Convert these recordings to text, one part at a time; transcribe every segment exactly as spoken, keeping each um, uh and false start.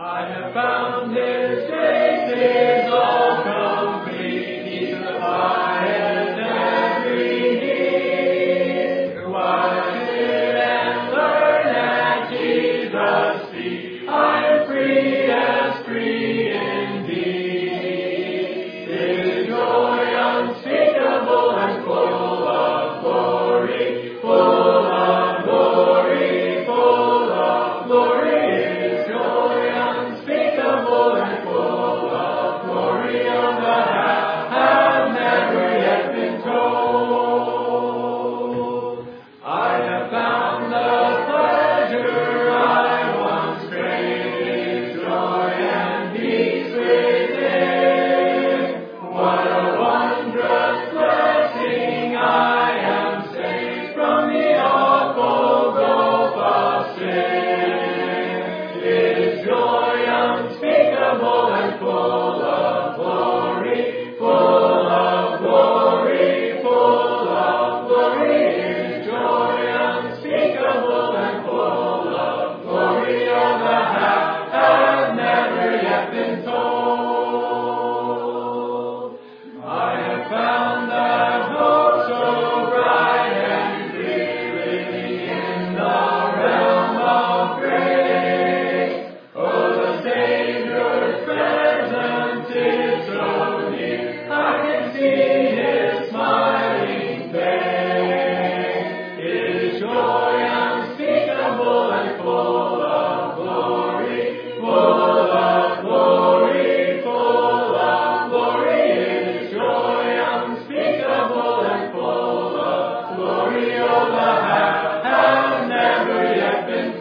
I have found His grace is all complete. He supplies every need. Watch it and learn at Jesus' feet. I am free as free indeed. His joy unspeakable and full of glory, full of glory, full of glory. His joy unspeakable and full of glory on the half have never yet been told. I have found the pleasure I once craved, joy and peace within. What a wondrous blessing! I am saved from the awful gulf of sin. His joy unspeakable and full of glory, full of glory, full of glory. His joy unspeakable and full of glory on the half has never yet been told. I have found that hope so bright and clear, living in the realm of grace. Oh, the Savior's presence is so near, I can see His smiling face. His joy unspeakable and full of glory, full of glory, full of glory. His joy unspeakable and full of glory, oh, the half has never yet been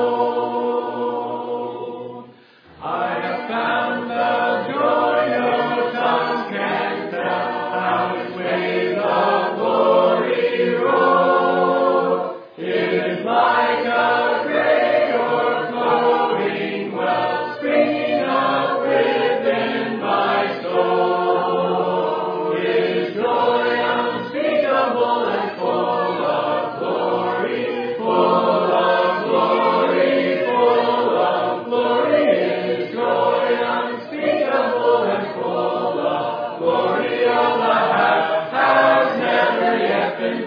told. I have found the joy no tongue can tell, how its waves of glory roll. It is like a great o'erflowing well, springing up within my soul. His joy unspeakable and full of glory, full of glory, full of glory. His joy unspeakable and full of glory, all the half has never yet been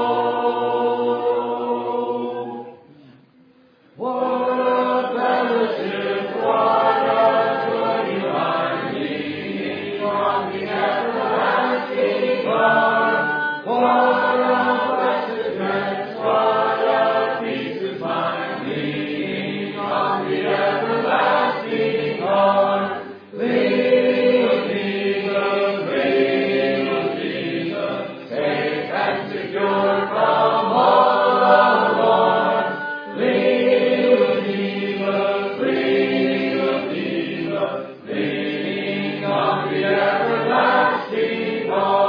told. What a fellowship, what a joy divine, leaning on the everlasting God. What a blessed rest, what a peace is mine, leaning on the everlasting God. Leaning on Jesus, leaning on Jesus, safe and secure from all alarms. Leaning on Jesus, leaning on Jesus, leaning on the everlasting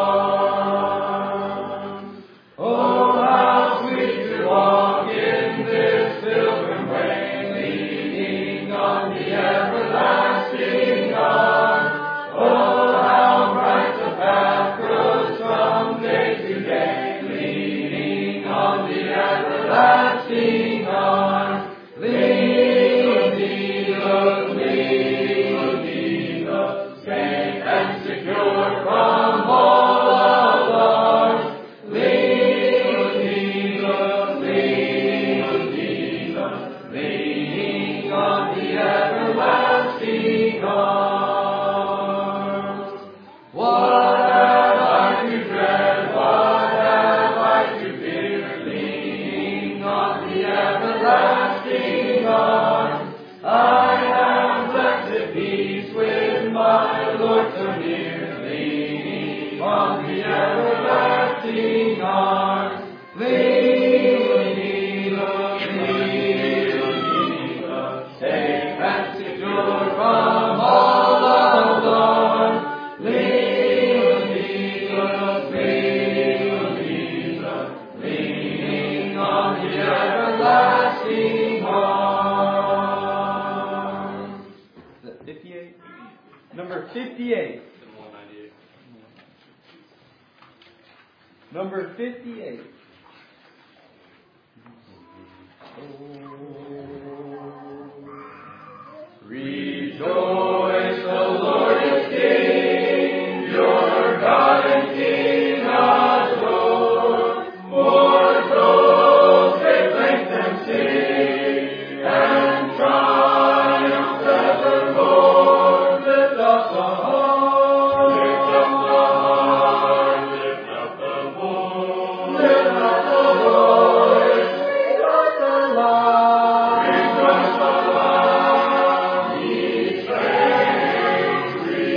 arms. Oh, how sweet to walk in this pilgrim way, leaning on the everlasting arms. Oh, how bright the path grows from day to day, leaning on the everlasting arms. Leaning on Jesus, leaning on Jesus, safe and secure from all alarms. Leaning on Jesus, leaning on Jesus, leaning on the everlasting arms. What have I to dread? What have I to fear? Leaning on the everlasting arms. I have blessed peace with my Lord so near, leaning on the everlasting arms. Leaning on Jesus, leaning on Jesus, safe and secure from all alarms. Leaning on Jesus, leaning on Jesus, leaning on the everlasting arms. Is that fifty-eight? Number fifty-eight. Number fifty-eight. Rejoice, the Lord is King, your God and King adore. Mortals, give thanks and sing, and triumph evermore. Lift up the heart, lift up the heart, lift up the voice, lift up the voice, rejoice aloud, rejoice aloud, ye saints,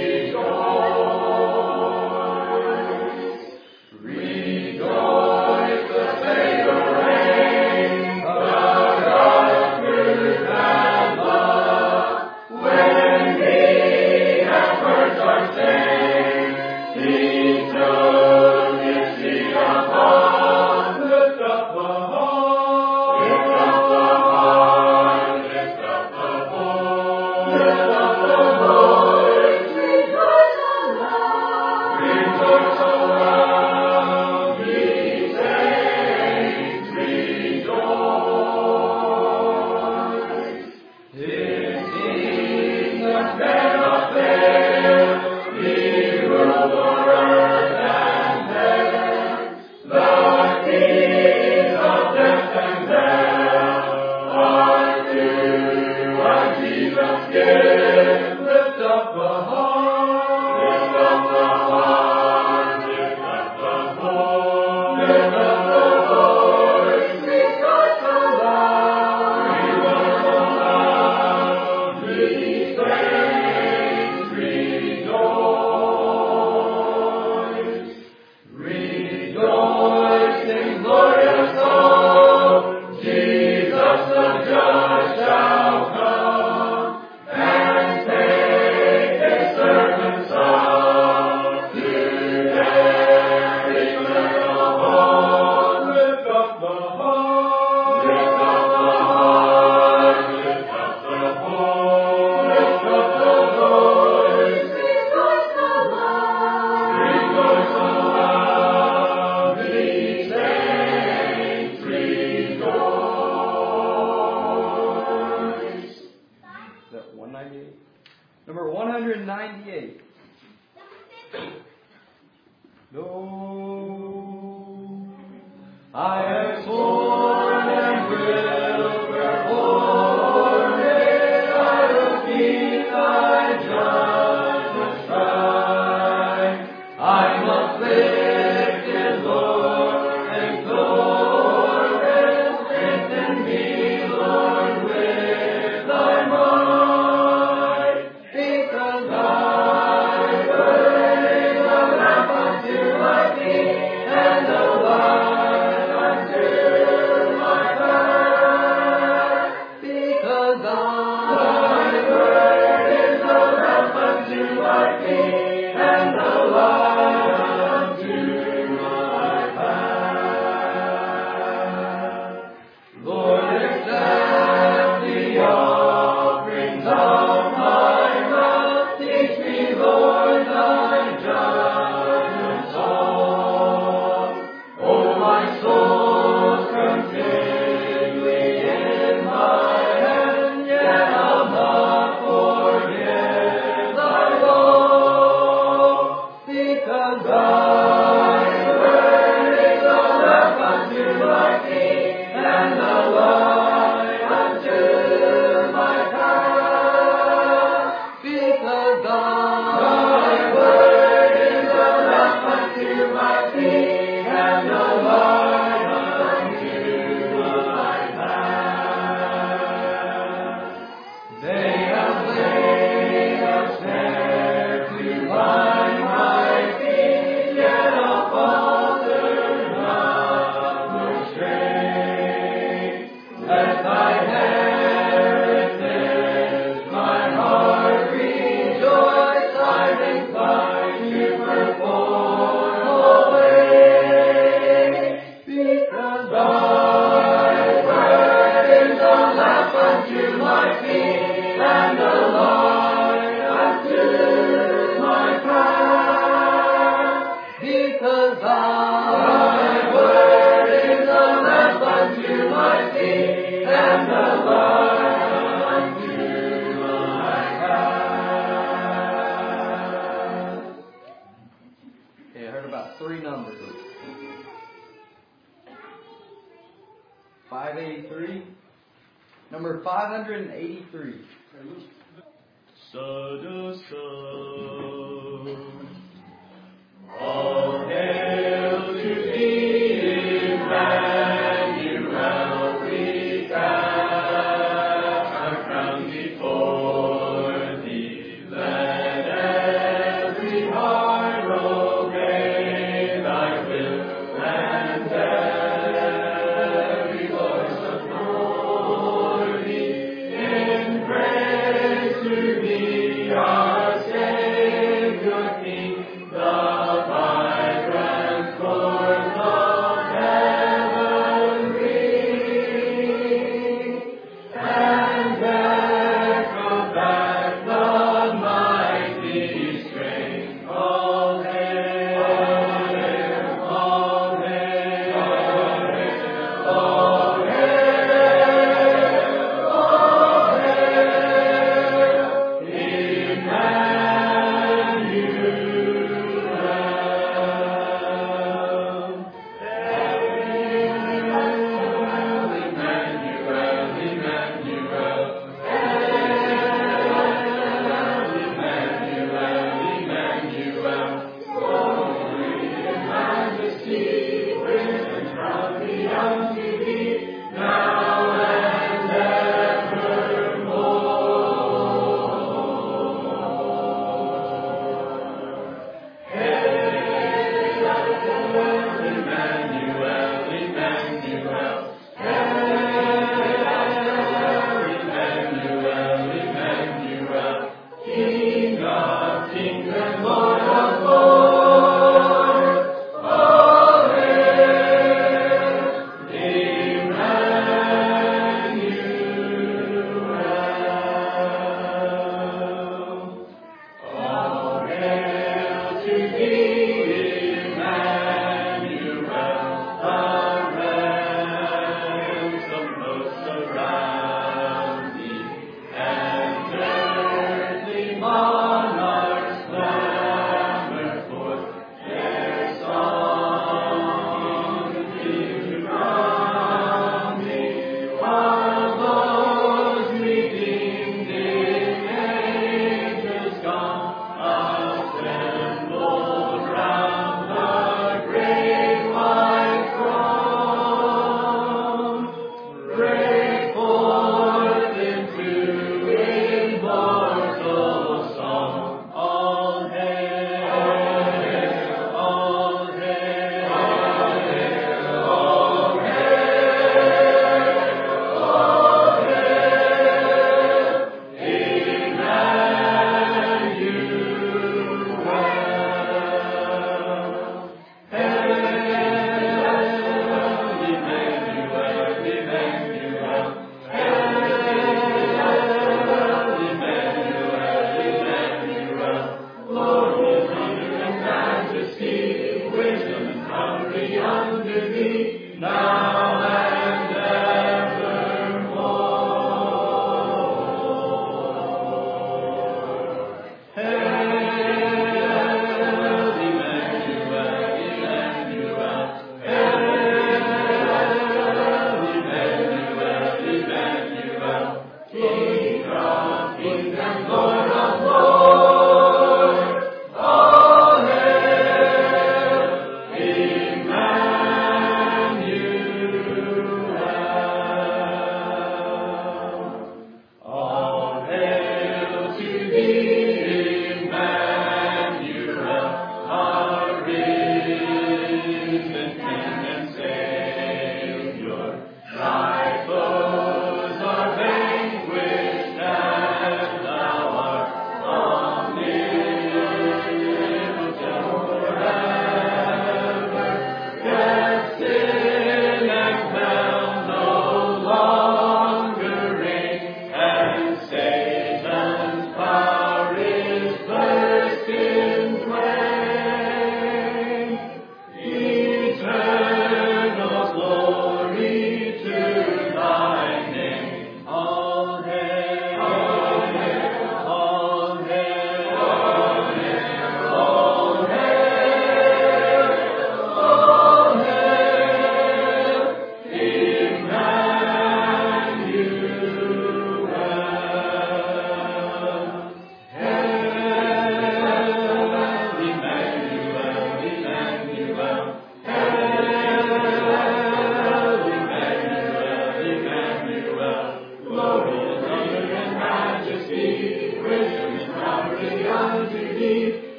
rejoice. Rejoice, the Savior reigns, the God of truth and love. When He has purged our sins, He took His seat above. Lift up the heart, lift up the heart, lift up the voice, lift up the voice, rejoice aloud, rejoice aloud, ye saints, rejoice. His kingdom cannot fail, He rules o'er earth and heaven. The keys of death and hell are to what Jesus gives. Lift up the heart, lift up the heart, lift up the voice, lift up the voice, rejoice aloud, rejoice aloud, ye saints, rejoice. Rejoice in glorious hope, Jesus the Judge shall come, and take His servants up to their eternal home. Lift up the heart, lift up the heart, lift up the voice, lift up the voice, rejoice aloud, rejoice aloud, ye saints, rejoice. Is that one ninety-eight? Number one hundred ninety-eight. No, I have sworn and will perform it. I will keep thy judgments right. I must lift it, Lord, and Lord, and strengthen me, Lord, with thy might. Because thy word is a lamp unto my feet, and a light unto three numbers. five eighty-three. Number five hundred eighty-three. Son, all hail to thee, Emmanuel, we cast our crown before thee. Let every heart obey thy will, and every voice adore thee in praise.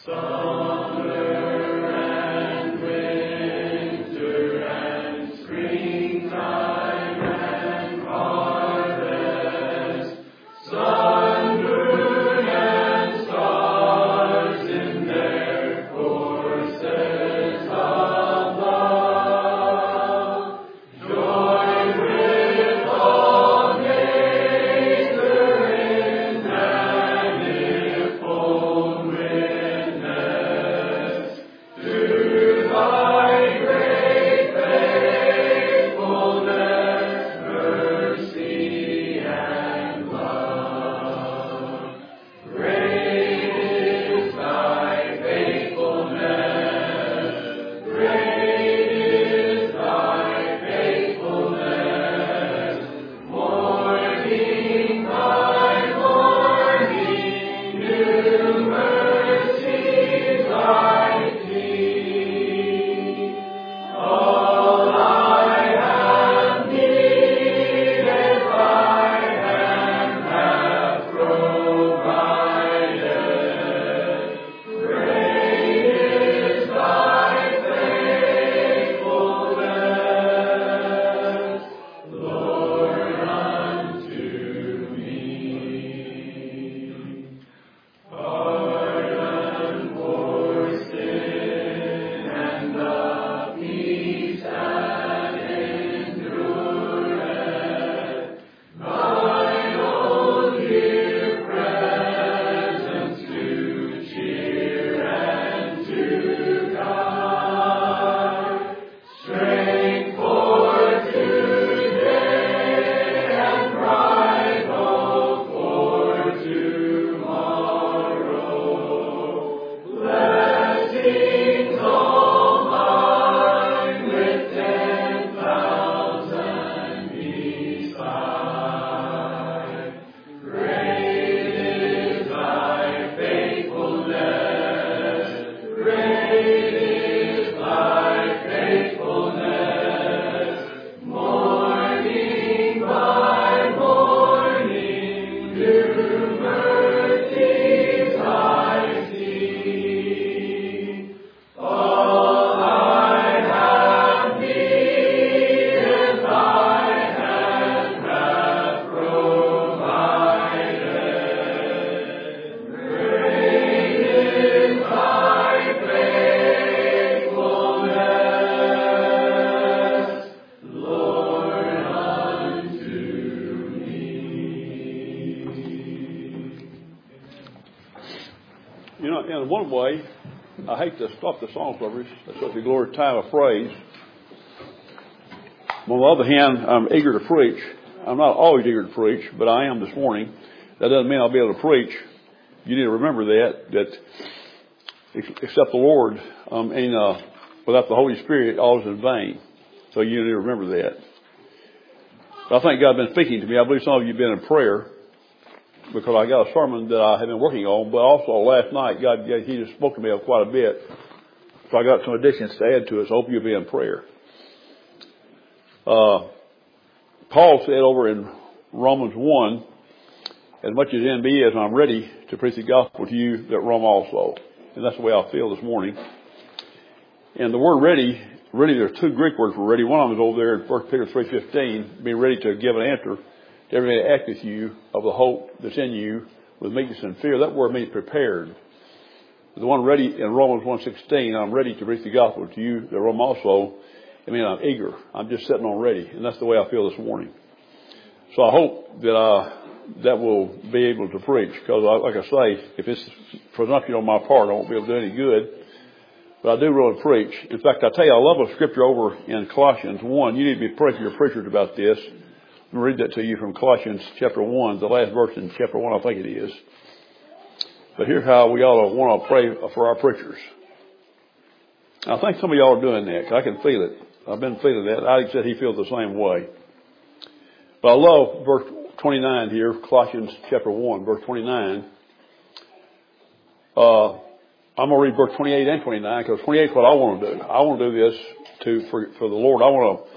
You know, in one way, I hate to stop the song service. That's such a glorious time of praise. But on the other hand, I'm eager to preach. I'm not always eager to preach, but I am this morning. That doesn't mean I'll be able to preach. You need to remember that, that except the Lord, um, and uh, without the Holy Spirit, all is in vain. So you need to remember that. But I think God has been speaking to me. I believe some of you have been in prayer, because I got a sermon that I have been working on, but also last night, God, He just spoke to me quite a bit. So I got some additions to add to it, so I hope you'll be in prayer. Uh, Paul said over in Romans one, as much as in me as I'm ready to preach the gospel to you that Rome also. And that's the way I feel this morning. And the word ready, really there's two Greek words for ready. One of them is over there in First Peter three fifteen, being ready to give an answer to everybody that asketh you of the hope that's in you with meekness and fear. That word means prepared. The one ready in Romans one sixteen, I'm ready to preach the gospel to you that Rome also. I mean, I'm eager. I'm just sitting on ready. And that's the way I feel this morning. So I hope that uh, that will be able to preach. Because, like I say, if it's presumption on my part, I won't be able to do any good. But I do really preach. In fact, I tell you, I love a scripture over in Colossians one. You need to be praying for your preachers about this. Let me read that to you from Colossians chapter one, the last verse in chapter one, I think it is. But here's how we ought to want to pray for our preachers. I think some of y'all are doing that, 'cause I can feel it. I've been feeling that. Alex said he feels the same way. But I love verse twenty-nine here, Colossians chapter one, verse twenty-nine. Uh, I'm going to read verse twenty-eight and twenty-nine, because twenty-eight is what I want to do. I want to do this to for, for the Lord. I want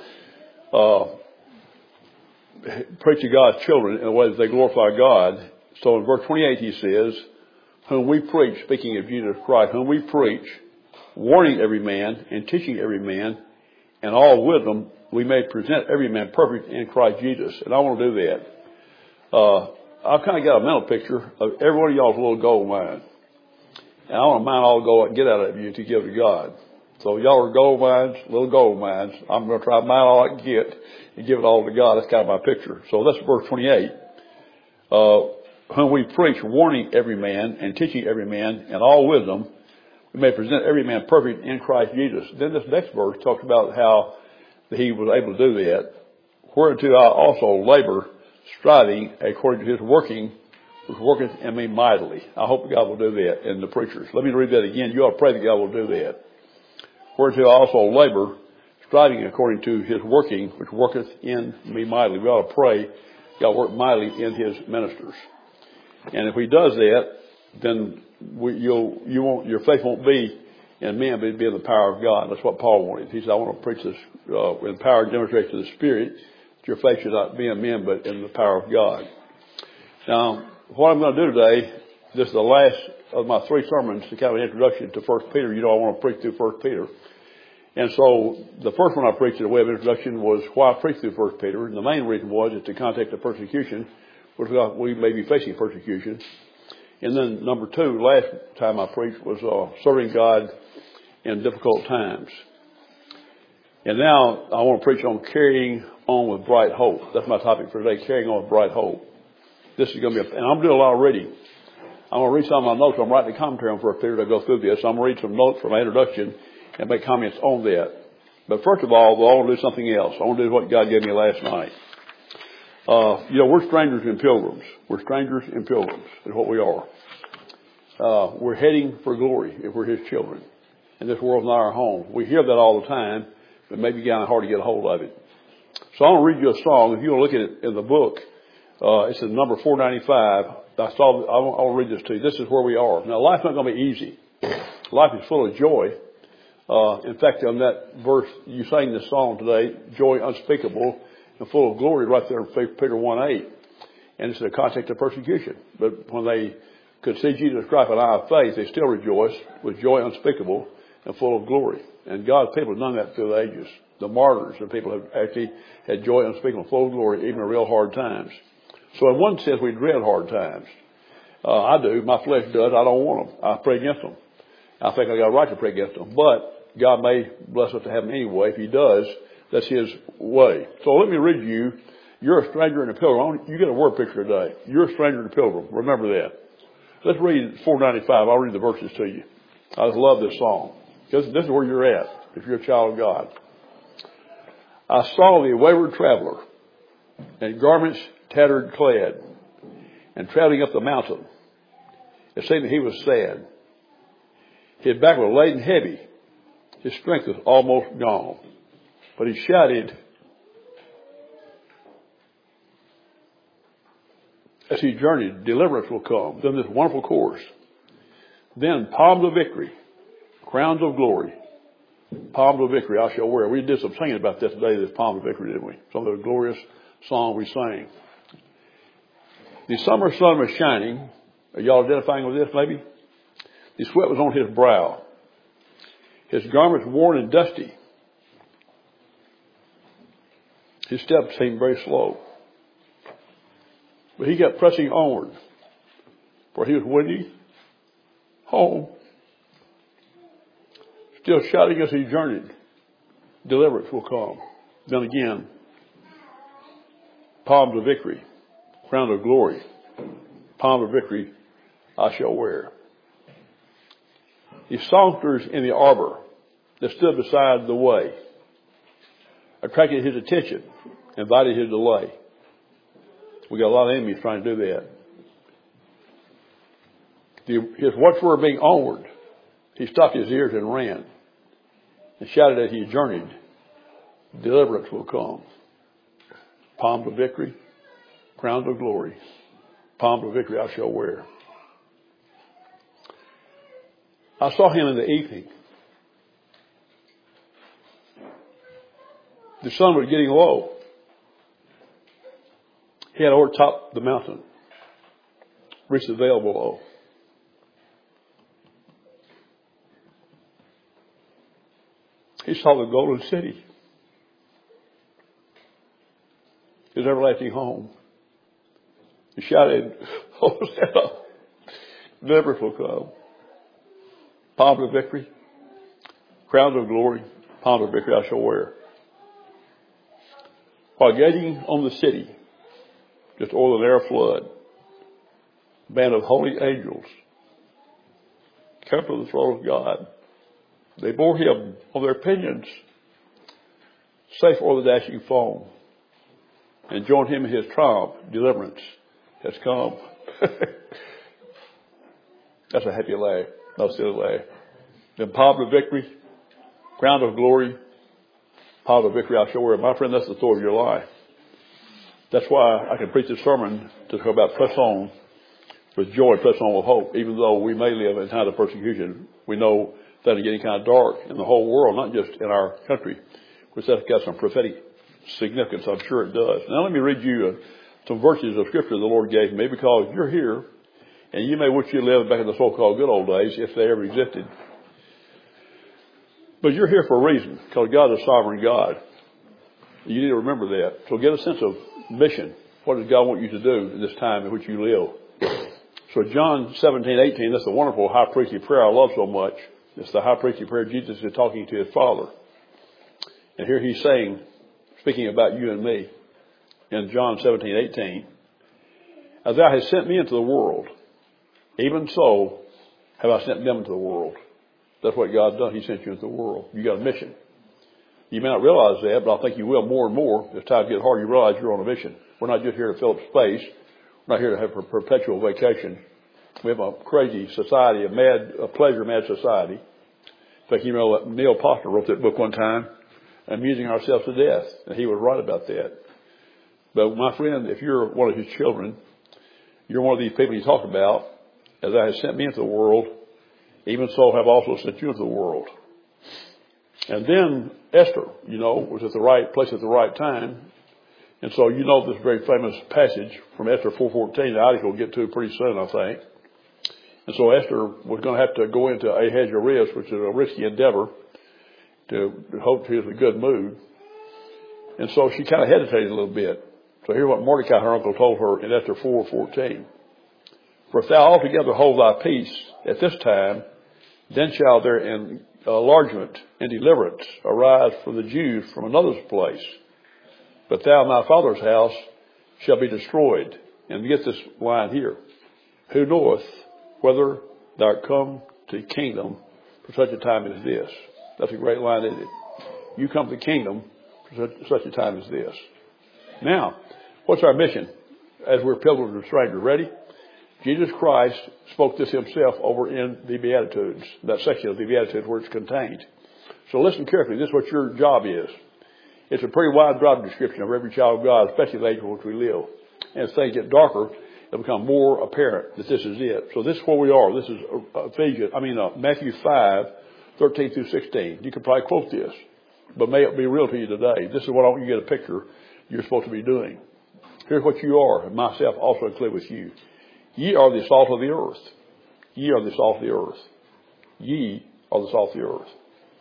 to uh, preach to God's children in a way that they glorify God. So in verse twenty-eight he says, whom we preach, speaking of Jesus Christ, whom we preach, warning every man and teaching every man, and all wisdom, we may present every man perfect in Christ Jesus. And I want to do that. Uh, I've kind of got a mental picture of every one of y'all's little gold mine. And I want to mine all the gold I can get out of you to give to God. So y'all are gold mines, little gold mines. I'm going to try to mine all I can get and give it all to God. That's kind of my picture. So that's verse twenty-eight. Uh, whom we preach, warning every man and teaching every man in all wisdom, we may present every man perfect in Christ Jesus. Then this next verse talks about how he was able to do that. Whereunto I also labor, striving according to his working, which worketh in me mightily. I hope God will do that in the preachers. Let me read that again. You ought to pray that God will do that. Whereunto I also labor, striving according to his working, which worketh in me mightily. We ought to pray God work mightily in his ministers. And if he does that, then we, you'll, you won't, your faith won't be in men, but it'll be in the power of God. That's what Paul wanted. He said, I want to preach this uh, in power and demonstration of the Spirit. That your faith should not be in men, but in the power of God. Now, what I'm going to do today, this is the last of my three sermons, to kind of an introduction to First Peter. You know, I want to preach through First Peter. And so the first one I preached in the way of introduction was why I preached through First Peter. And the main reason was it's the context of persecution, which we may be facing persecution. And then number two, last time I preached was uh, serving God in difficult times. And now I want to preach on carrying on with bright hope. That's my topic for today, carrying on with bright hope. This is going to be, a, and I'm doing a lot of reading. I'm going to read some of my notes. I'm writing a commentary on First Peter to go through this. So I'm going to read some notes from my introduction and make comments on that. But first of all, I want to do something else. I want to do what God gave me last night. Uh, you know, we're strangers and pilgrims. We're strangers and pilgrims is what we are. Uh, we're heading for glory if we're his children. And this world's not our home. We hear that all the time, but maybe kind of hard to get a hold of it. So I want to read you a song. If you want to look at it in the book, uh, it's in number four ninety-five. I saw, I want, I want to read this to you. This is where we are. Now, life's not going to be easy. Life is full of joy. Uh, in fact, on that verse, you sang this song today, joy unspeakable and full of glory, right there in Peter one eight. And it's in the context of persecution. But when they could see Jesus Christ with an eye of faith, they still rejoice with joy unspeakable and full of glory. And God's people have done that through the ages. The martyrs and people have actually had joy unspeakable and full of glory, even in real hard times. So in one sense, we dread hard times. Uh, I do. My flesh does. I don't want them. I pray against them. I think I got a right to pray against them. But God may bless us to have them anyway. If he does, that's his way. So let me read you. You're a stranger and a pilgrim. You get a word picture today. You're a stranger and a pilgrim. Remember that. Let's read four ninety-five. I'll read the verses to you. I just love this song. Because this is where you're at, if you're a child of God. I saw the wayward traveler, in garments tattered clad, and traveling up the mountain. It seemed that he was sad. His back was laden heavy. His strength was almost gone. But he shouted as he journeyed, deliverance will come. Then this wonderful chorus. Then palms of victory, crowns of glory, palms of victory I shall wear. We did some singing about this today, this palm of victory, didn't we? Some of the glorious songs we sang. The summer sun was shining. Are y'all identifying with this maybe? The sweat was on his brow. His garments worn and dusty. His steps seemed very slow. But he kept pressing onward. For he was windy home. Still shouting as he journeyed, deliverance will come. Then again, palms of victory, crown of glory, palm of victory I shall wear. The songsters in the arbor that stood beside the way attracted his attention, invited his delay. We got a lot of enemies trying to do that. The, his watchword being onward, he stopped his ears and ran and shouted as he journeyed, deliverance will come. Palms of victory, crowns of glory, palms of victory I shall wear. I saw him in the evening. The sun was getting low. He had overtopped the mountain, reached the veil below. he saw the golden city, his everlasting home. He shouted, Hosanna, deliverance will come. Palm of victory, crowns of glory, palm of victory I shall wear. While gazing on the city, just o'er the narrow flood, a band of holy angels came to the throne of God. They bore him on their pinions, safe o'er the dashing foam, and joined him in his triumph. Deliverance has come. That's a happy laugh, not a silly laugh. Then palm of victory, crown of glory, palm of victory I shall wear. My friend, that's the story of your life. That's why I can preach this sermon to talk about press on with joy, press on with hope. Even though we may live in times of persecution, we know that it's getting kind of dark in the whole world, not just in our country, which that's got some prophetic significance. I'm sure it does. Now let me read you uh, some verses of scripture the Lord gave me, because you're here and you may wish you lived back in the so-called good old days, if they ever existed. But you're here for a reason, because God is a sovereign God. You need to remember that. So get a sense of mission. What does God want you to do in this time in which you live? So John seventeen, eighteen, that's the wonderful high priestly prayer I love so much. It's the high priestly prayer Jesus is talking to his Father. And here he's saying, speaking about you and me, in John seventeen, eighteen, as thou hast sent me into the world, even so have I sent them into the world. That's what God done. He sent you into the world. You got a mission. You may not realize that, but I think you will more and more. As times get hard, you realize you're on a mission. We're not just here to fill up space. We're not here to have a perpetual vacation. We have a crazy society, a mad, a pleasure-mad society. In fact, you know, Neil Posner wrote that book one time, Amusing Ourselves to Death, and he was right about that. But my friend, if you're one of his children, you're one of these people he talked about, as I have sent me into the world, even so have also sent you into the world. And then Esther, you know, was at the right place at the right time. And so you know this very famous passage from Esther four fourteen that Alex will get to pretty soon, I think. And so Esther was going to have to go into Ahasuerus, which is a risky endeavor, to hope he was in a good mood. And so she kind of hesitated a little bit. So here's what Mordecai, her uncle, told her in Esther four fourteen. For if thou altogether hold thy peace at this time, then shall there an enlargement and deliverance arise for the Jews from another's place. But thou and thy father's house shall be destroyed. And get this line here. Who knoweth whether thou art come to the kingdom for such a time as this? That's a great line, isn't it? You come to the kingdom for such, such a time as this. Now, what's our mission as we're pilgrims and strangers? Ready? Jesus Christ spoke this himself over in the Beatitudes, that section of the Beatitudes where it's contained. So listen carefully. This is what your job is. It's a pretty wide job description of every child of God, especially the age in which we live. And as things get darker, it'll become more apparent that this is it. So this is where we are. This is Ephesians, I mean uh, Matthew five, thirteen through sixteen. You could probably quote this, but may it be real to you today. This is what I want you to get a picture you're supposed to be doing. Here's what you are, and myself also included with you. Ye are the salt of the earth. Ye are the salt of the earth. Ye are the salt of the earth.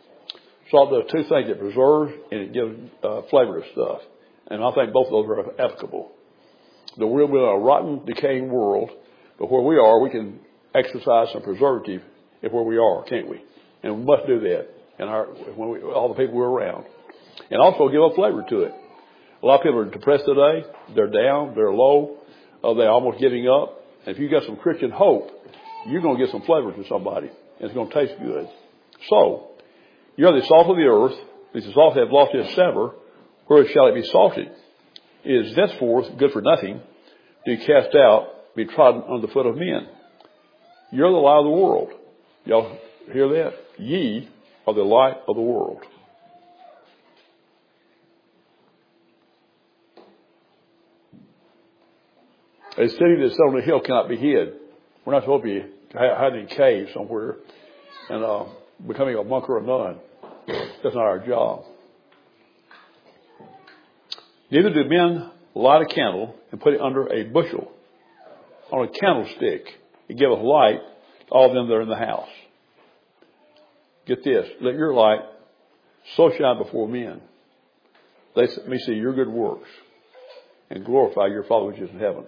Salt does two things. It preserves and it gives uh, flavor to stuff. And I think both of those are applicable. The world, we're in a rotten, decaying world, but where we are, we can exercise some preservative if where we are, can't we? And we must do that in our, when we, all the people we're around. And also give a flavor to it. A lot of people are depressed today. They're down. They're low. Uh, they're almost giving up. And if you got some Christian hope, you're going to get some flavor to somebody. And it's going to taste good. So, you're the salt of the earth. If the salt hath lost its savour, where shall it be salted? It is thenceforth good for nothing to be cast out, be trodden under the foot of men. You're the light of the world. Y'all hear that? Ye are the light of the world. A city that's set on a hill cannot be hid. We're not supposed to be hiding in a cave somewhere and uh, becoming a monk or a nun. That's not our job. Neither do men light a candle and put it under a bushel. On a candlestick, it giveth light to all them that are in the house. Get this. Let your light so shine before men. They may see your good works and glorify your Father which is in heaven.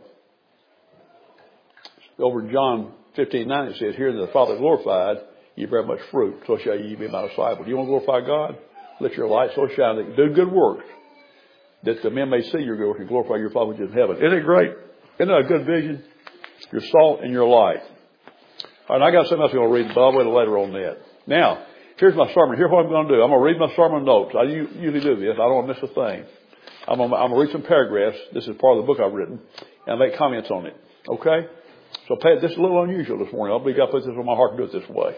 Over in John fifteen nine it says, here that the Father glorified, ye bear much fruit, so shall ye be my disciples. You want to glorify God? Let your light so shine that you do good works, that the men may see your good works and glorify your Father which is in heaven. Isn't it great? Isn't that a good vision? Your salt and your light. All right, I got something else I'm going to read, but I'll wait later on that. Now, here's my sermon. Here's what I'm going to do. I'm going to read my sermon notes. I usually do this. I don't want to miss a thing. I'm going, to, I'm going to read some paragraphs. This is part of the book I've written, and make comments on it. Okay? So pay, this is a little unusual this morning. I believe God put this on my heart to do it this way.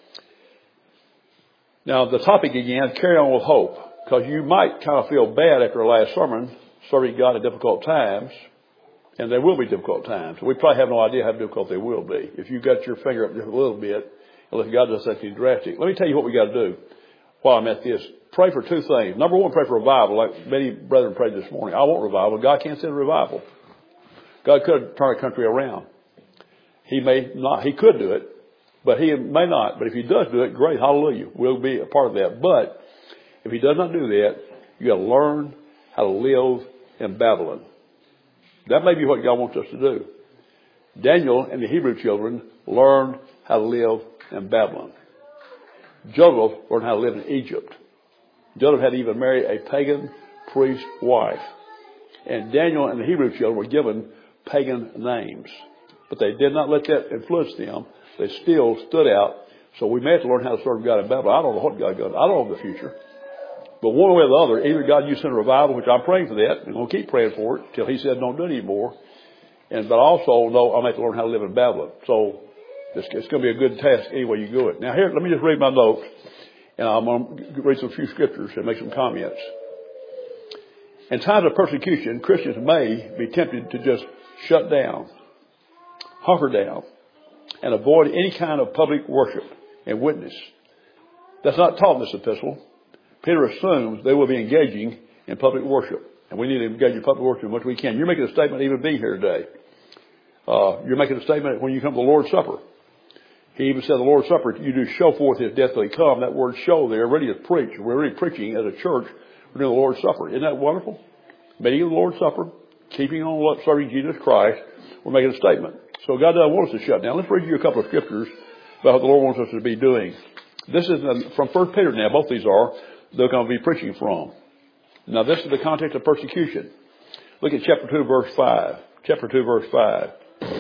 Now, the topic again, carry on with hope, because you might kind of feel bad after the last sermon, serving God at difficult times, and there will be difficult times. We probably have no idea how difficult they will be. If you got your finger up just a little bit, unless God does something drastic. Let me tell you what we got to do while I'm at this. Pray for two things. Number one, pray for revival, like many brethren prayed this morning. I want revival. God can't send revival. God could turn a country around. He may not. He could do it, but he may not. But if he does do it, great. Hallelujah. We'll be a part of that. But if he does not do that, you got to learn how to live in Babylon. That may be what God wants us to do. Daniel and the Hebrew children learned how to live in Babylon. Joseph learned how to live in Egypt. Joseph had to even marry a pagan priest wife. And Daniel and the Hebrew children were given pagan names. But they did not let that influence them. They still stood out. So we may have to learn how to serve God in Babylon. I don't know what God does. I don't know the future. But one way or the other, either God, you send a revival, which I'm praying for that, and I'm going to keep praying for it till he said don't do it anymore. And but also know I'm going to have to learn how to live in Babylon. So it's, it's going to be a good task anyway you do it. Now here, let me just read my notes, and I'm going to read some few scriptures and make some comments. In times of persecution, Christians may be tempted to just shut down, hunker down, and avoid any kind of public worship and witness. That's not taught in this epistle. Peter assumes they will be engaging in public worship. And we need to engage in public worship as much as we can. You're making a statement even being here today. Uh, you're making a statement when you come to the Lord's Supper. He even said the Lord's Supper, you do show forth his death till he come. That word show there really is preach. We're really preaching as a church. We're doing the Lord's Supper. Isn't that wonderful? Making the Lord's Supper, keeping on serving Jesus Christ. We're making a statement. So God doesn't want us to shut down. Let's read you a couple of scriptures about what the Lord wants us to be doing. This is from First Peter now. Both these are. They're going to be preaching from. Now, this is the context of persecution. Look at chapter two, verse five. Chapter two, verse five.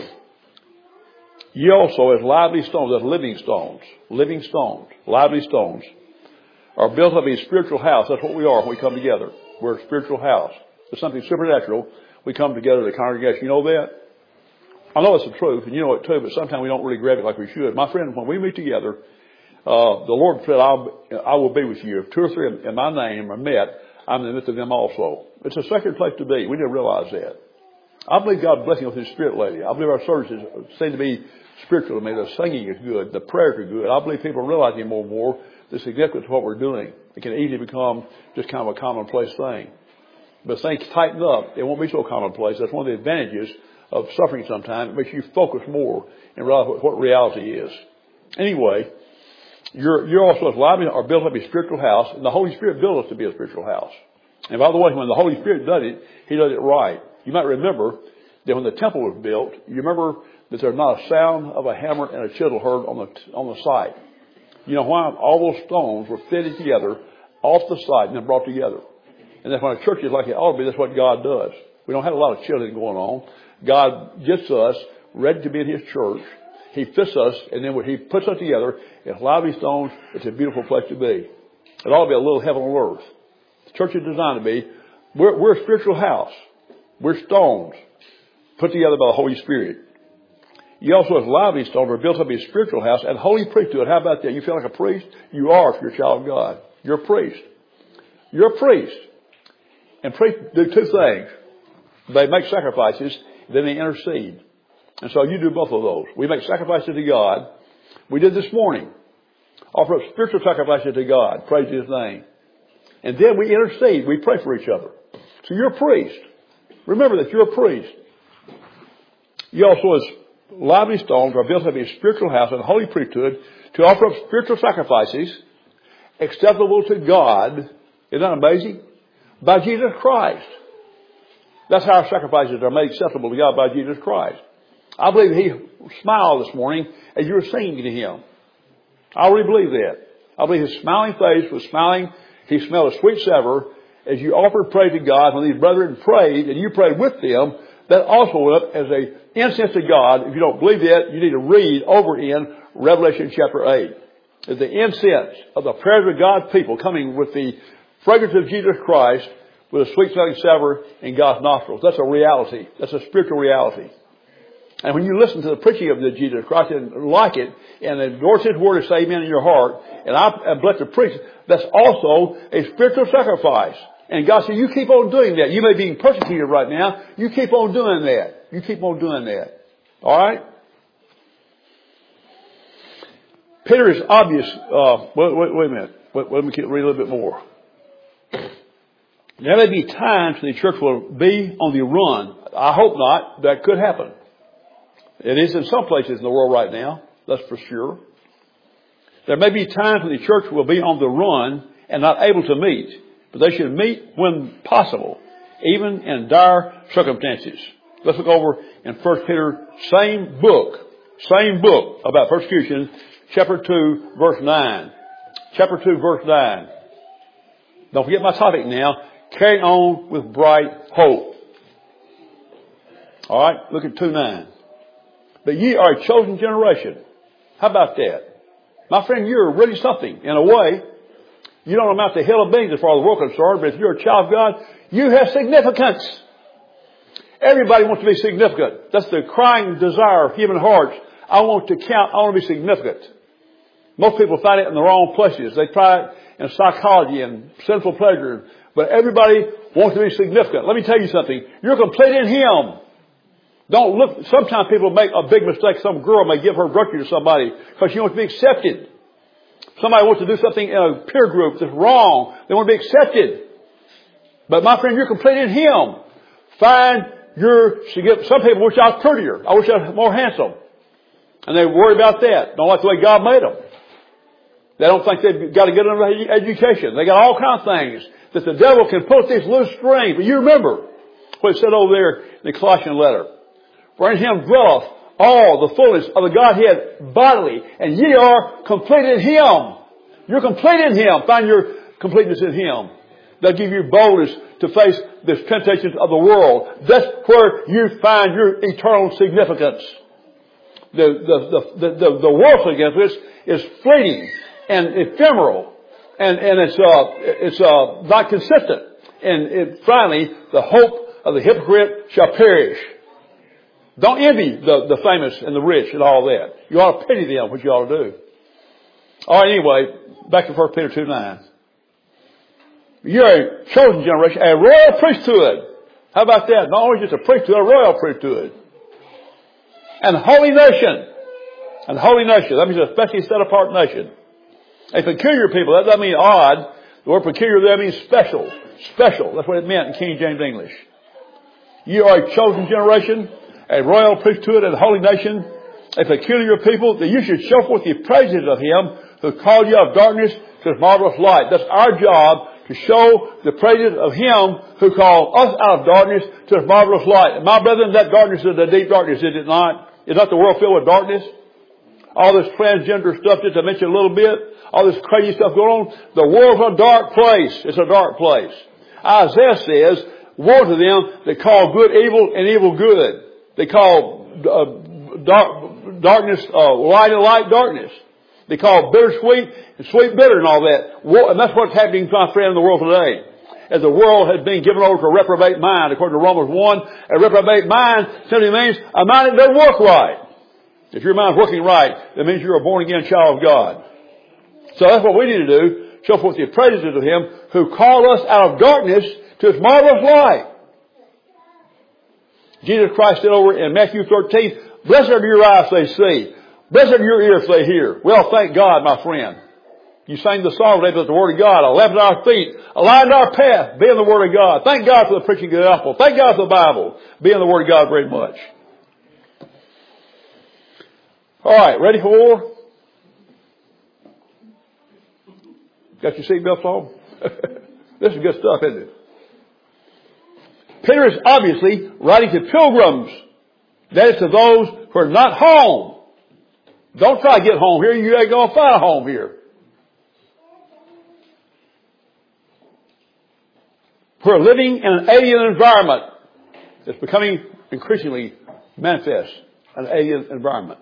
Ye also, as lively stones, as living stones, living stones, lively stones, are built up a spiritual house. That's what we are when we come together. We're a spiritual house. It's something supernatural. We come together as a congregation. You know that? I know it's the truth, and you know it too, but sometimes we don't really grab it like we should. My friend, when we meet together, Uh, the Lord said, I'll, I will be with you. If two or three in my name are met, I'm in the midst of them also. It's a sacred place to be. We need to realize that. I believe God's blessing with his spirit, lady. I believe our services seem to be spiritual to me. The singing is good. The prayers are good. I believe people are realizing more and more the significance of what we're doing. It can easily become just kind of a commonplace thing. But if things tighten up, it won't be so commonplace. That's one of the advantages of suffering sometimes. It makes you focus more and realize what, what reality is. Anyway, You're, you're also as lively are built up a spiritual house, and the Holy Spirit built us to be a spiritual house. And by the way, when the Holy Spirit does it, he does it right. You might remember that when the temple was built, you remember that there's not a sound of a hammer and a chisel heard on the on the site. You know why? All those stones were fitted together off the site and then brought together. And that's when a church is like it ought to be. That's what God does. We don't have a lot of chiseling going on. God gets us ready to be in his church. He fits us, and then when he puts us together, it's lively stones. It's a beautiful place to be. It ought to be a little heaven on earth. The church is designed to be. We're, we're a spiritual house. We're stones put together by the Holy Spirit. You also, as lively stones, are built up a spiritual house and holy priesthood. How about that? You feel like a priest? You are if you're a child of God. You're a priest. You're a priest. And priests do two things. They make sacrifices, then they intercede. And so you do both of those. We make sacrifices to God. We did this morning. Offer up spiritual sacrifices to God. Praise his name. And then we intercede. We pray for each other. So you're a priest. Remember that you're a priest. You also, as lively stones, are built up a spiritual house and holy priesthood to offer up spiritual sacrifices acceptable to God. Isn't that amazing? By Jesus Christ. That's how our sacrifices are made acceptable to God, by Jesus Christ. I believe He smiled this morning as you were singing to Him. I really believe that. I believe His smiling face was smiling. He smelled a sweet savour as you offered praise to God. When these brethren prayed and you prayed with them, that also went up as a incense to God. If you don't believe that, you need to read over in Revelation chapter eight. It's the incense of the prayers of God's people coming with the fragrance of Jesus Christ with a sweet smelling savour in God's nostrils. That's a reality. That's a spiritual reality. And when you listen to the preaching of the Jesus Christ and like it, and endorse His word to say amen in your heart, and I am blessed to preach, that's also a spiritual sacrifice. And God said, you keep on doing that. You may be being persecuted right now. You keep on doing that. You keep on doing that. All right? Peter is obvious. Uh, wait, wait, wait a minute. Wait, let me read a little bit more. There may be times when the church will be on the run. I hope not. That could happen. It is in some places in the world right now. That's for sure. There may be times when the church will be on the run and not able to meet. But they should meet when possible, even in dire circumstances. Let's look over in First Peter, same book, same book about persecution, chapter two, verse nine. Chapter two, verse nine. Don't forget my topic now. Carrying on with bright hope. All right, look at two nine. But ye are a chosen generation. How about that? My friend, you're really something in a way. You don't amount to hill of beans as far as the world is concerned, but if you're a child of God, you have significance. Everybody wants to be significant. That's the crying desire of human hearts. I want to count. I want to be significant. Most people find it in the wrong places. They try it in psychology and sinful pleasure. But everybody wants to be significant. Let me tell you something. You're complete in Him. Don't look. Sometimes people make a big mistake. Some girl may give her virtue to somebody because she wants to be accepted. Somebody wants to do something in a peer group that's wrong. They want to be accepted. But my friend, you're complete in Him. Find your, some people wish I was prettier. I wish I was more handsome. And they worry about that. Don't like the way God made them. They don't think they've got to get enough education. They got all kinds of things that the devil can pull at these loose strings. But you remember what it said over there in the Colossian letter. For in Him dwelleth all the fullness of the Godhead bodily, and ye are complete in Him. You're complete in Him. Find your completeness in Him. That'll give you boldness to face the temptations of the world. That's where you find your eternal significance. The, the, the, the, the world significance is fleeting and ephemeral, and, and it's, uh, it's, uh, not consistent. And it, finally, the hope of the hypocrite shall perish. Don't envy the, the famous and the rich and all that. You ought to pity them, what you ought to do. All right, anyway, back to First Peter two nine. You're a chosen generation, a royal priesthood. How about that? Not only just a priesthood, a royal priesthood. And holy nation. And holy nation. That means a specially set apart nation. A peculiar people. That doesn't mean odd. The word peculiar there means special. Special. That's what it meant in King James English. You are a chosen generation, a royal priesthood and holy nation, a peculiar people, that you should show forth the praises of Him who called you out of darkness to His marvelous light. That's our job, to show the praises of Him who called us out of darkness to His marvelous light. And my brethren, that darkness is the deep darkness, is it not? Is not the world filled with darkness? All this transgender stuff, just to mention a little bit, all this crazy stuff going on. The world's a dark place. It's a dark place. Isaiah says, woe to them that call good evil and evil good. They call uh, dark, darkness uh, light and light darkness. They call bitter sweet and sweet bitter and all that. And that's what's happening, my friend, in the world today. As the world has been given over to a reprobate mind, according to Romans one, a reprobate mind simply means a mind that doesn't work right. If your mind's working right, that means you're a born-again child of God. So that's what we need to do, show forth the praises of Him who called us out of darkness to His marvelous light. Jesus Christ said over in Matthew thirteen, blessed are your eyes, they see. Blessed are your ears, they hear. Well, thank God, my friend. You sang the song today, but the Word of God, a lamp at our feet, a light in our path, be in the Word of God. Thank God for the preaching of the gospel. Thank God for the Bible. Be in the Word of God very much. All right, ready for war? Got your seatbelts on? This is good stuff, isn't it? Peter is obviously writing to pilgrims. That is to those who are not home. Don't try to get home here. You ain't going to find a home here. Who are living in an alien environment. It's becoming increasingly manifest. An alien environment.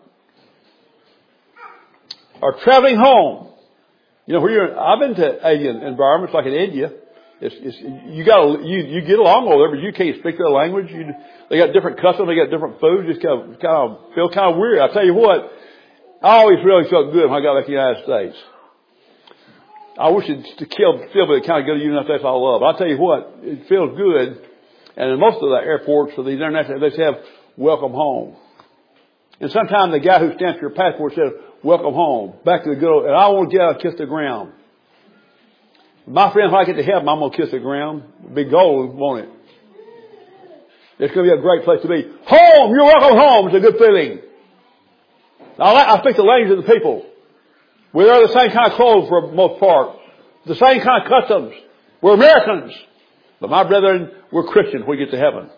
Or traveling home. You know, where you're, I've been to alien environments like in India. It's, it's, you got you you get along over there, but you can't speak their language. You, they got different customs, they got different food. Just kind of, kind of feel kind of weird. I tell you what, I always really felt good when I got back to the United States. I wish it to kill still, but it kind of go to the United States I love. But I tell you what, it feels good. And in most of the airports for these international, they have welcome home. And sometimes the guy who stamps your passport says, welcome home, back to the good old, and I want to get out and kiss the ground. My friend, if I get to heaven, I'm going to kiss the ground. Be gold, won't it? It's going to be a great place to be. Home! You're welcome home. It's a good feeling. Now, I speak the language of the people. We wear the same kind of clothes for the most part. The same kind of customs. We're Americans. But my brethren, we're Christians when we get to heaven.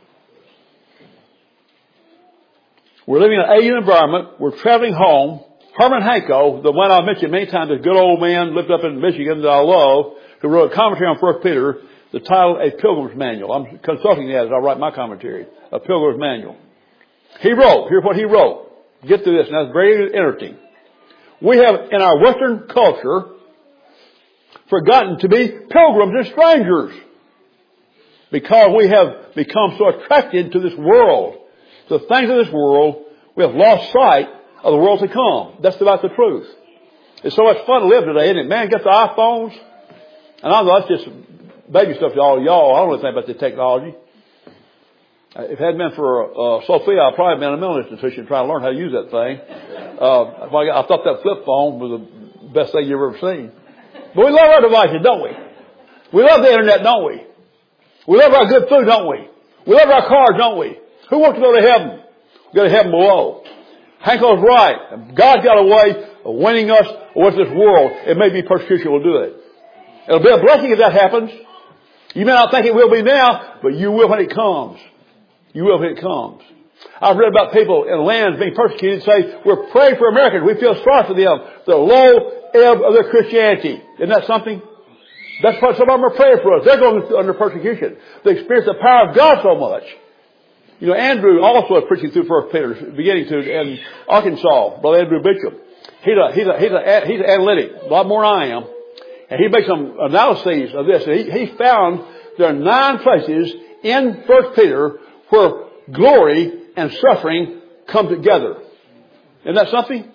We're living in an alien environment. We're traveling home. Herman Hanko, the one I mentioned many times, this good old man lived up in Michigan that I love, who wrote a commentary on First Peter, the title, A Pilgrim's Manual. I'm consulting that as I write my commentary. A Pilgrim's Manual. He wrote, here's what he wrote. Get to this, and that's very interesting. We have, in our Western culture, forgotten to be pilgrims and strangers. Because we have become so attracted to this world, to the things of this world, we have lost sight of the world to come. That's about the truth. It's so much fun to live today, isn't it? Man, get the iPhones. And I know that's just baby stuff to all y'all. I don't know anything about the technology. If it hadn't been for uh, Sophia, I'd probably been in a mental institution trying to learn how to use that thing. Uh, I thought that flip phone was the best thing you've ever seen. But we love our devices, don't we? We love the internet, don't we? We love our good food, don't we? We love our cars, don't we? Who wants to go to heaven? We go to heaven below. Hanko's right. God's got a way of winning us with this world. It may be persecution will do it. It'll be a blessing if that happens. You may not think it will be now, but you will when it comes. You will when it comes. I've read about people in lands being persecuted say, we're praying for Americans. We feel sorry for them. The low ebb of their Christianity. Isn't that something? That's why some of them are praying for us. They're going under persecution. They experience the power of God so much. You know, Andrew also is preaching through First Peter, beginning to in Arkansas. Brother Andrew Bishop. He's a he's a he's a he's analytic, a lot more than I am, and he makes some analyses of this. And he he found there are nine places in First Peter where glory and suffering come together. Isn't that something?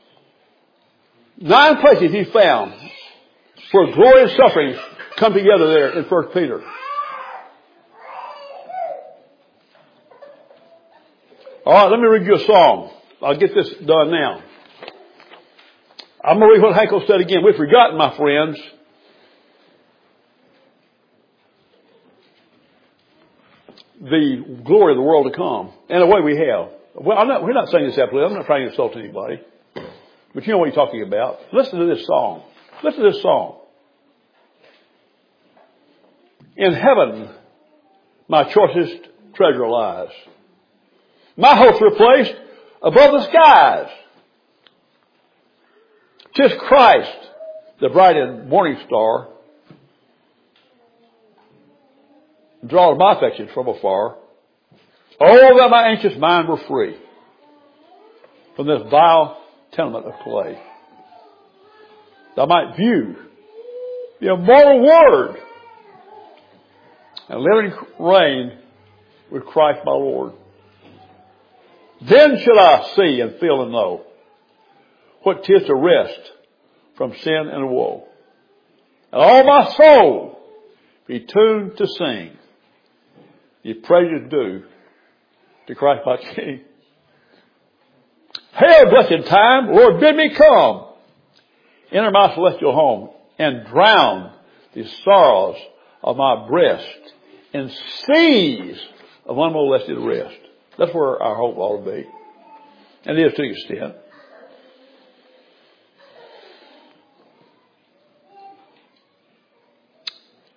Nine places he found where glory and suffering come together there in First Peter. All right, let me read you a song. I'll get this done now. I'm going to read what Hanko said again. We've forgotten, my friends, the glory of the world to come. In a way we have. Well, I'm not, we're not saying this absolutely. I'm not trying to insult anybody. But you know what he's talking about. Listen to this song. Listen to this song. In heaven, my choicest treasure lies. My hopes were placed above the skies. 'Tis Christ, the bright and morning star, draws my affections from afar. Oh, that my anxious mind were free from this vile tenement of clay. That I might view the immortal Word and live and reign with Christ my Lord. Then shall I see and feel and know what 'tis to rest from sin and woe. And all my soul be tuned to sing the praises due to Christ my King. Hail, blessed time, Lord, bid me come. Enter my celestial home and drown the sorrows of my breast in seas of unmolested rest. That's where our hope ought to be. And it is to an extent.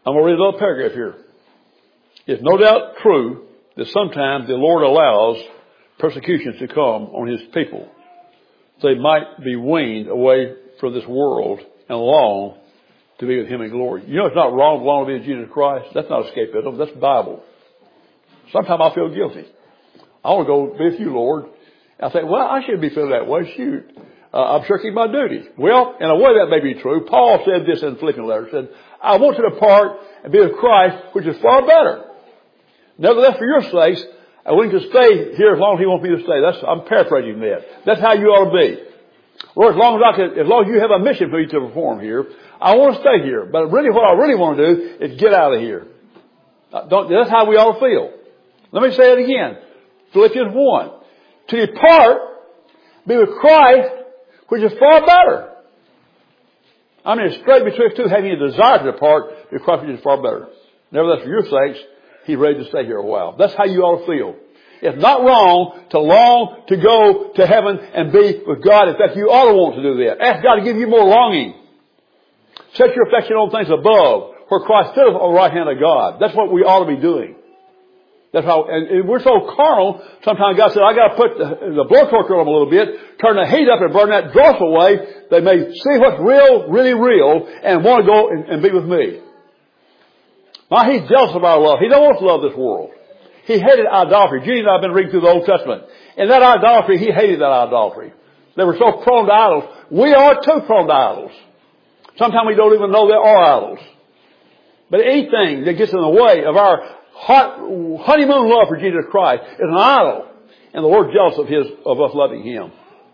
I'm going to read a little paragraph here. It's no doubt true that sometimes the Lord allows persecutions to come on His people. They might be weaned away from this world and long to be with Him in glory. You know it's not wrong to long to be with Jesus Christ. That's not escapism. That's Bible. Sometimes I feel guilty. I want to go be with you, Lord. I think, well, I shouldn't be feeling that way. Shoot. Uh, I'm shirking my duty. Well, in a way that may be true. Paul said this in the Philippians letter. He said, I want to depart and be with Christ, which is far better. Nevertheless, for your sakes, I'm willing to stay here as long as He wants me to stay. That's, I'm paraphrasing that. That's how you ought to be. Lord, as long as I can, as long as you have a mission for me to perform here, I want to stay here. But really what I really want to do is get out of here. Don't, that's how we ought to feel. Let me say it again. Philippians one. To depart, be with Christ, which is far better. I mean, it's straight betwixt two, having a desire to depart, be with Christ, which is far better. Nevertheless, for your sakes, He's ready to stay here a while. That's how you ought to feel. It's not wrong to long to go to heaven and be with God. In fact, you ought to want to do that. Ask God to give you more longing. Set your affection on things above, where Christ sits on the right hand of God. That's what we ought to be doing. That's how, and we're so carnal, sometimes God said, I got to put the, the blowtorch on them a little bit, turn the heat up and burn that dross away. They may see what's real, really real, and want to go and, and be with me. Now, He's jealous of our love. He don't want us to love this world. He hated idolatry. Judy and I have been reading through the Old Testament. And that idolatry, He hated that idolatry. They were so prone to idols. We are too prone to idols. Sometimes we don't even know there are idols. But anything that gets in the way of our hot, honeymoon love for Jesus Christ is an idol. And the Lord's jealous of His, of us loving Him.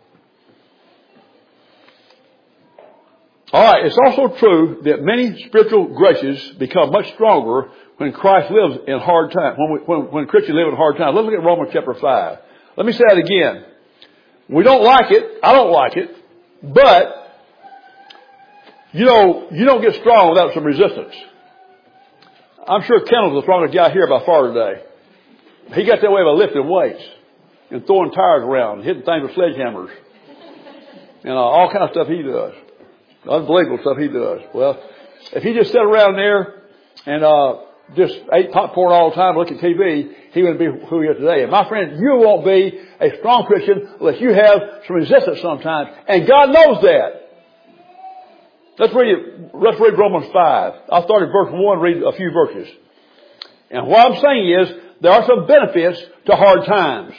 Alright, it's also true that many spiritual graces become much stronger when Christ lives in hard times, when, we, when, when Christians live in hard times. Let's look at Romans chapter five. Let me say that again. We don't like it. I don't like it. But, you know, you don't get strong without some resistance. I'm sure Kendall's the strongest guy here by far today. He got that way by lifting weights and throwing tires around, hitting things with sledgehammers. And uh, all kind of stuff he does. Unbelievable stuff he does. Well, if he just sat around there and uh just ate popcorn all the time and looked at T V, he wouldn't be who he is today. And my friend, you won't be a strong Christian unless you have some resistance sometimes. And God knows that. Let's read it. Let's read Romans five. I'll start at verse one and read a few verses. And what I'm saying is, there are some benefits to hard times.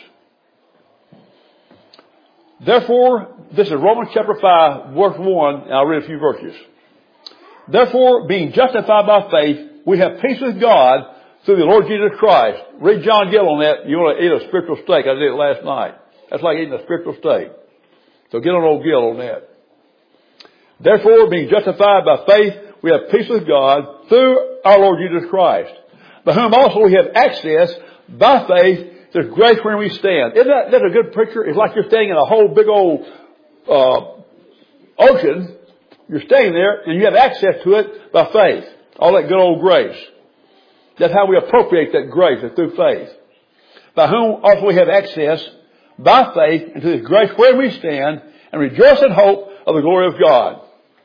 Therefore, this is Romans chapter five, verse one, and I'll read a few verses. Therefore, being justified by faith, we have peace with God through the Lord Jesus Christ. Read John Gill on that. You want to eat a spiritual steak. I did it last night. That's like eating a spiritual steak. So get on old Gill on that. Therefore, being justified by faith, we have peace with God through our Lord Jesus Christ, by whom also we have access by faith. There's grace wherein we stand. Isn't that, that a good picture? It's like you're standing in a whole big old uh, ocean. You're staying there and you have access to it by faith. All that good old grace. That's how we appropriate that grace, is through faith. By whom also we have access by faith into this grace where we stand and rejoice in hope of the glory of God.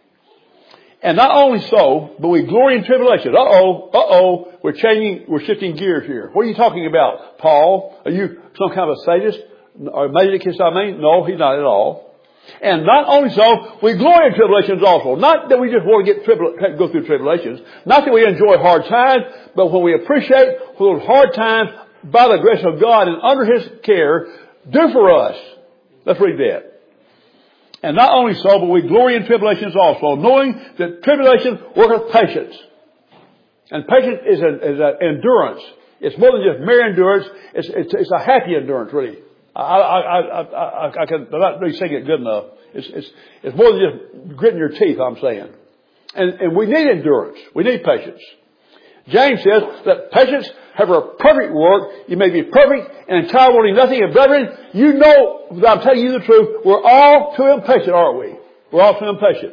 And not only so, but we glory in tribulation. Uh-oh, uh-oh, we're changing, we're shifting gears here. What are you talking about, Paul? Are you some kind of a sadist? Or a masochist, I mean? No, he's not at all. And not only so, we glory in tribulations also. Not that we just want to get tribula- go through tribulations. Not that we enjoy hard times, but when we appreciate what those hard times, by the grace of God and under His care, do for us. Let's read that. And not only so, but we glory in tribulations also, knowing that tribulation worketh patience. And patience is an is a endurance. It's more than just mere endurance. It's, it's, it's a happy endurance, really. I, I, I, I, I can I'm not really saying it good enough. It's, it's, it's more than just gritting your teeth, I'm saying. And, and we need endurance. We need patience. James says that patience have a perfect work. You may be perfect and entire, wanting nothing. And brethren, you know that I'm telling you the truth. We're all too impatient, aren't we? We're all too impatient.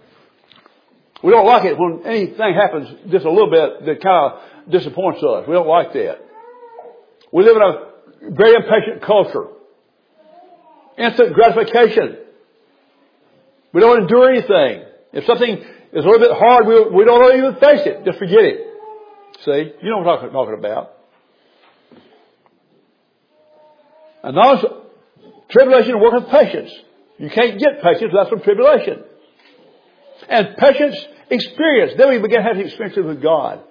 We don't like it when anything happens just a little bit that kind of disappoints us. We don't like that. We live in a very impatient culture. Instant gratification. We don't endure anything. If something It's a little bit hard. We, we don't even face it. Just forget it. See? You know what I'm talking, talking about. And now, tribulation worketh patience. You can't get patience without some tribulation. And patience experience. Then we begin having experiences with God.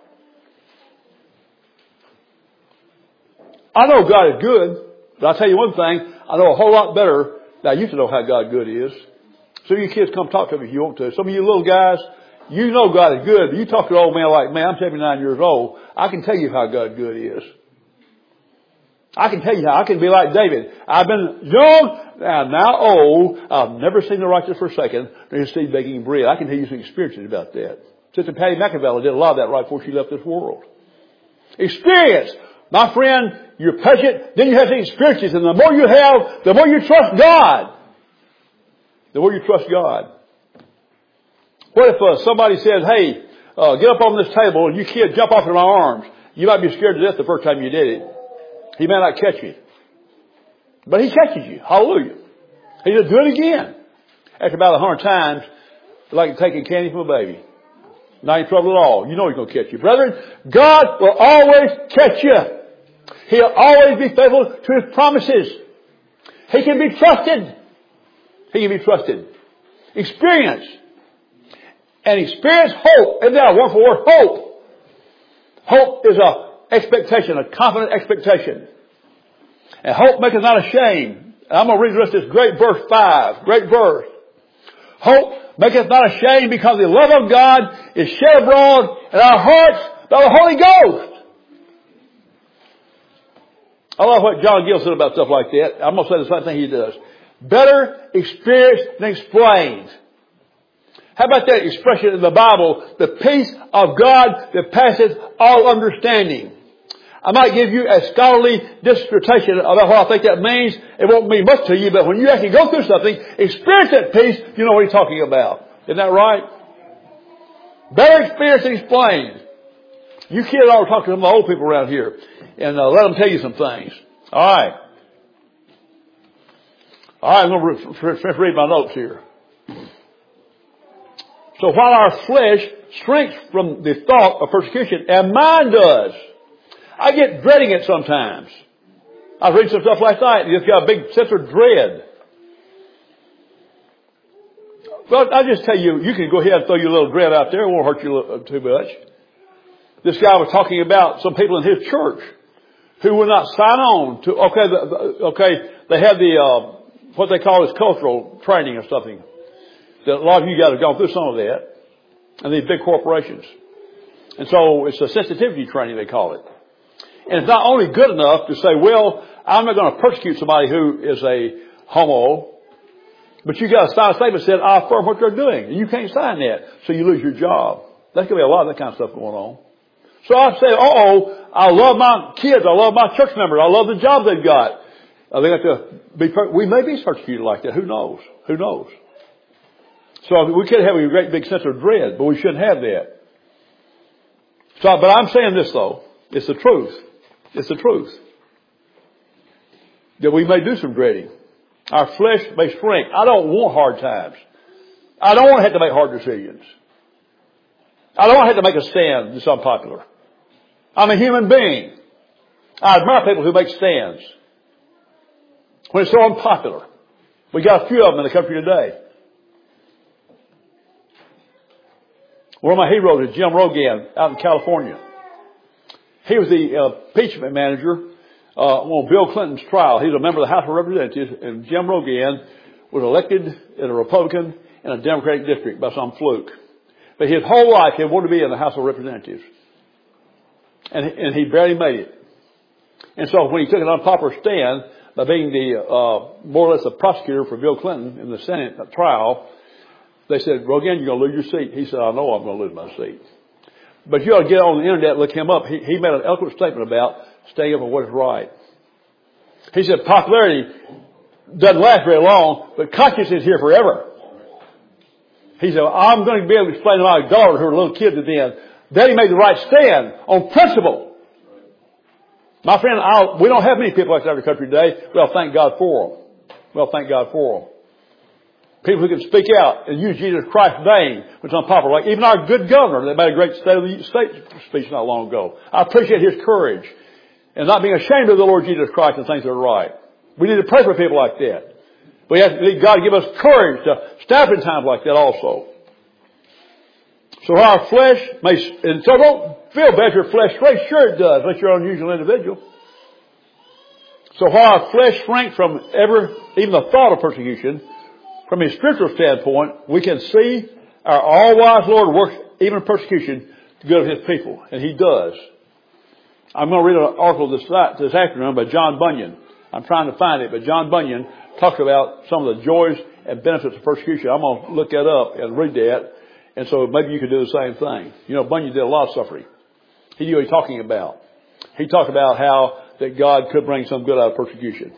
I know God is good, but I'll tell you one thing. I know a whole lot better than I used to know how God good is. Some of you kids come talk to me if you want to. Some of you little guys, you know God is good, but you talk to an old man like me. I'm seventy-nine years old. I can tell you how God good is. I can tell you how. I can be like David. I've been young and now old. I've never seen the righteous forsaken, nor his seed begging bread. I can tell you some experiences about that. Sister Patty McAvella did a lot of that right before she left this world. Experience. My friend, you're patient, then you have some experiences, and the more you have, the more you trust God. The more you trust God. What if uh, somebody says, hey, uh, get up on this table and you kids jump off in my arms. You might be scared to death the first time you did it. He may not catch you. But he catches you. Hallelujah. He said, do it again. After about a hundred times, it's like taking candy from a baby. Not in trouble at all. You know he's going to catch you. Brethren, God will always catch you. He'll always be faithful to his promises. He can be trusted. He can be trusted. Experience. And experience hope. Isn't that a wonderful word? Hope. Hope is a expectation, a confident expectation. And hope maketh not ashamed. And I'm going to read the rest of this great verse five. Great verse. Hope maketh not ashamed because the love of God is shed abroad in our hearts by the Holy Ghost. I love what John Gill said about stuff like that. I'm going to say the same thing he does. Better experienced than explained. How about that expression in the Bible? The peace of God that passes all understanding. I might give you a scholarly dissertation about what I think that means. It won't mean much to you, but when you actually go through something, experience that peace, you know what he's talking about. Isn't that right? Better experienced than explained. You kids ought to talk to some old people around here and uh, let them tell you some things. All right. All right, I'm going to re- re- read my notes here. So while our flesh shrinks from the thought of persecution, and mine does, I get dreading it sometimes. I was reading some stuff last night, and it's got a big sense of dread. Well, I'll just tell you, you can go ahead and throw your little dread out there. It won't hurt you too much. This guy was talking about some people in his church who will not sign on to, okay, the, okay, they have the, uh, what they call is cultural training or something. That a lot of you guys have gone through some of that. And these big corporations. And so it's a sensitivity training, they call it. And it's not only good enough to say, well, I'm not going to persecute somebody who is a homo. But you got to sign a statement that says, I affirm what they're doing. And you can't sign that. So you lose your job. There's going to be a lot of that kind of stuff going on. So I say, uh-oh, I love my kids. I love my church members. I love the job they've got. Are they going to be, per- we may be persecuted like that. Who knows? Who knows? So we could have a great big sense of dread, but we shouldn't have that. So, but I'm saying this though. It's the truth. It's the truth. That we may do some dreading. Our flesh may shrink. I don't want hard times. I don't want to have to make hard decisions. I don't want to have to make a stand that's unpopular. I'm a human being. I admire people who make stands when it's so unpopular. We got a few of them in the country today. One of my heroes is Jim Rogan out in California. He was the uh, impeachment manager uh, on Bill Clinton's trial. He's a member of the House of Representatives, and Jim Rogan was elected as a Republican in a Democratic district by some fluke. But his whole life he wanted to be in the House of Representatives. And, and he barely made it. And so when he took an unpopular stand by being the uh, more or less the prosecutor for Bill Clinton in the Senate trial, they said, Rogan, you're going to lose your seat. He said, I know I'm going to lose my seat. But you ought to get on the internet and look him up. He, he made an eloquent statement about staying up for what is right. He said, popularity doesn't last very long, but conscience is here forever. He said, I'm going to be able to explain to my daughter, who are little kids at the end, Daddy made the right stand on principle. My friend, I'll, we don't have many people like that in the country today. Well, thank God for them. Well, thank God for them. People who can speak out and use Jesus Christ's name when it's unpopular. Like even our good governor that made a great State of the State speech not long ago. I appreciate his courage and not being ashamed of the Lord Jesus Christ and things that are right. We need to pray for people like that. We have to need God to give us courage to stand up in times like that also. So our flesh may, and so don't feel bad your flesh shrinks. Sure it does, unless you're an unusual individual. So while our flesh shrinks from ever, even the thought of persecution, from a spiritual standpoint, we can see our all-wise Lord works even in persecution to good of His people. And He does. I'm going to read an article this, this afternoon by John Bunyan. I'm trying to find it, but John Bunyan talks about some of the joys and benefits of persecution. I'm going to look that up and read that. And so maybe you could do the same thing. You know, Bunyan did a lot of suffering. He knew what he was talking about. He talked about how that God could bring some good out of persecution.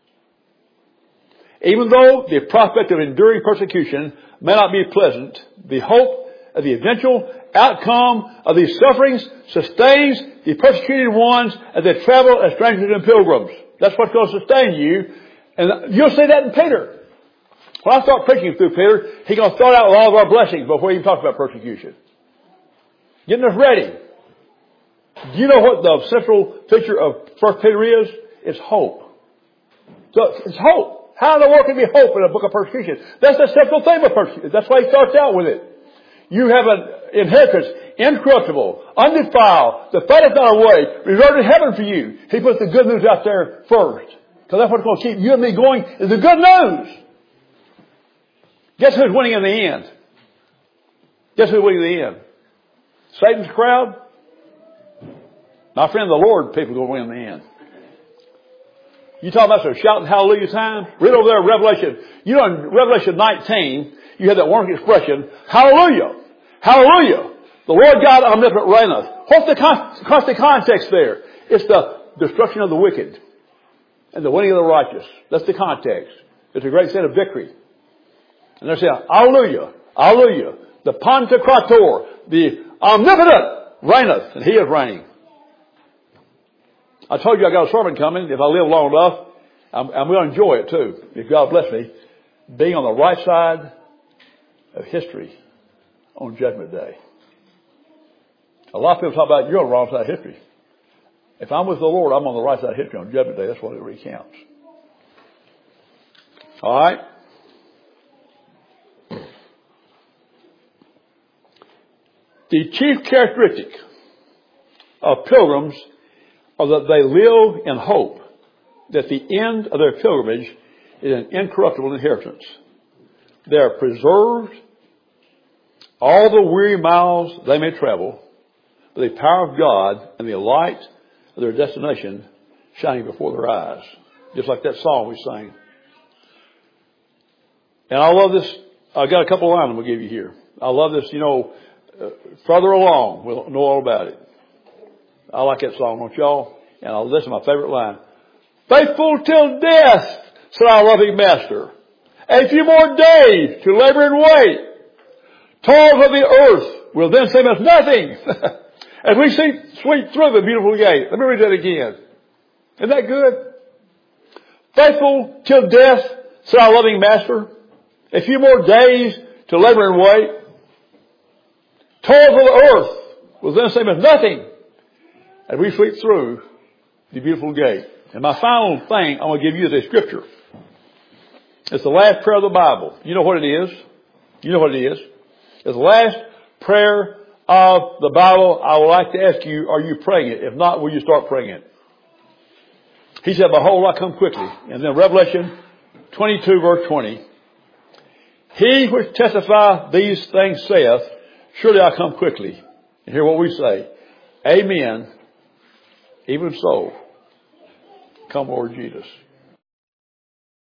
Even though the prospect of enduring persecution may not be pleasant, the hope of the eventual outcome of these sufferings sustains the persecuted ones as they travel as strangers and pilgrims. That's what's going to sustain you. And you'll see that in Peter. When I start preaching through Peter, he's going to start out with all of our blessings before he even talks about persecution. Getting us ready. Do you know what the central picture of First Peter is? It's hope. So it's hope. How in the world can there be hope in a book of persecution? That's the central thing of persecution. That's why he starts out with it. You have an inheritance, incorruptible, undefiled, the fat is not away, reserved in heaven for you. He puts the good news out there first. Because that's what's going to keep you and me going, is the good news. Guess who's winning in the end? Guess who's winning in the end? Satan's crowd? My friend, the Lord people are going to win in the end. You talking about some shouting hallelujah time? Read over there in Revelation. You know in Revelation nineteen, you have that wonderful expression, hallelujah, hallelujah. The Lord God omnipotent reigneth. What's the con- constant context there? It's the destruction of the wicked and the winning of the righteous. That's the context. It's a great sense of victory. And they're saying, hallelujah, hallelujah. The Pantocrator, the omnipotent reigneth, and He is reigning. I told you I got a sermon coming. If I live long enough, I'm, I'm going to enjoy it too. If God bless me, being on the right side of history on Judgment Day. A lot of people talk about you're on the wrong side of history. If I'm with the Lord, I'm on the right side of history on Judgment Day. That's what it recounts. All right. The chief characteristic of pilgrims are that they live in hope that the end of their pilgrimage is an incorruptible inheritance. They are preserved all the weary miles they may travel by the power of God and the light of their destination shining before their eyes. Just like that song we sang. And I love this. I've got a couple of lines I'm going to give you here. I love this, you know, uh, further along, we'll know all about it. I like that song, don't y'all? And I'll listen to my favorite line. Faithful till death, said our loving Master. A few more days to labor and wait. Toils of the earth will then seem as nothing. As we see sweep through the beautiful gate. Let me read that again. Isn't that good? Faithful till death, said our loving Master. A few more days to labor and wait. Toils of the earth will then seem as nothing. As we sweep through the beautiful gate. And my final thing I'm going to give you is a scripture. It's the last prayer of the Bible. You know what it is? You know what it is? It's the last prayer of the Bible. I would like to ask you, are you praying it? If not, will you start praying it? He said, behold, I come quickly. And then Revelation twenty-two verse twenty. He which testifieth these things saith, surely I come quickly. And hear what we say. Amen. Even so, come Lord Jesus.